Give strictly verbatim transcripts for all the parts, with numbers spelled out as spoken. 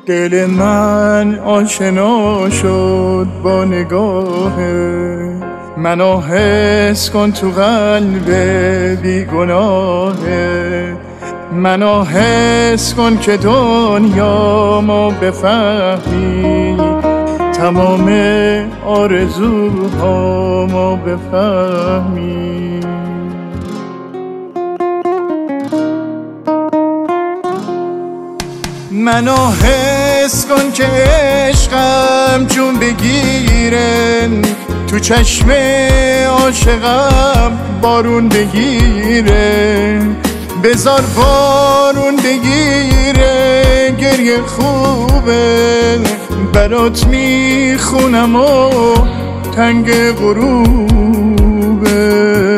دل من آشنا شد با نگاهه، منو حس کن تو قلب بیگناهه، منو حس کن که دنیا ما بفهمی، تمام آرزوها ما بفهمی. منو حس کن که عشقم جون بگیره، تو چشم عاشقم بارون بگیره، بذار بارون بگیره، گریه خوبه برات میخونم و تنگ غروبه،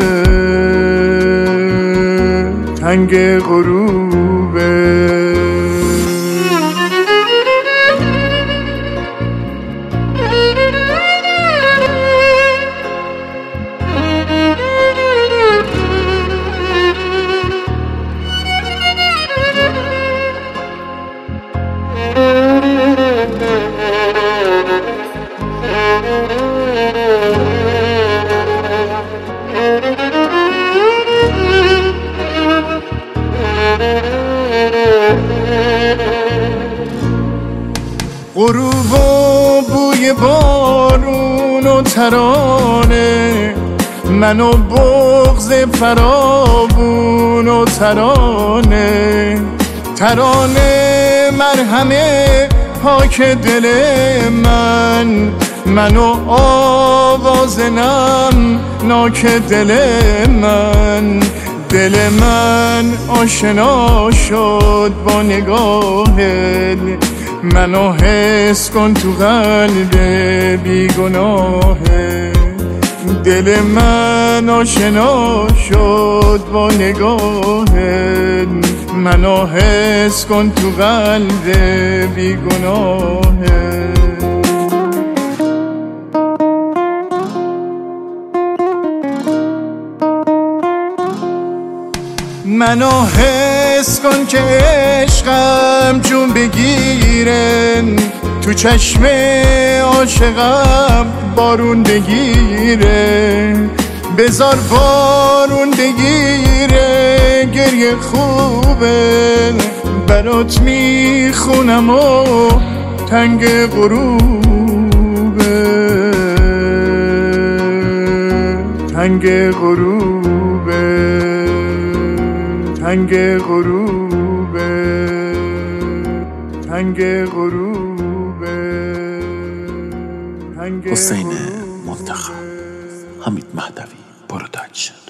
تنگ غروبه. غروب و بوی بارون و ترانه، منو بغض فرابون و ترانه، ترانه مرهمه پاک دل من، منو آواز نم ناک دل من، دل من آشنا شد با نگاهت، منو حس کن تو قلب بیگناهه، دل من آشنا شد با نگاهت، منو حس کن تو قلب بیگناهه. منو حس کن که عشقم جون بگیره، تو چشم عاشقم بارون بگیره، بذار بارون بگیره، گریه خوبه برات میخونم و تنگ غروبه، تنگ غروبه، تنگ غروبه، تنگ غروبه، تنگ حسین منتخب، حمید مهدوی، پروداکشن.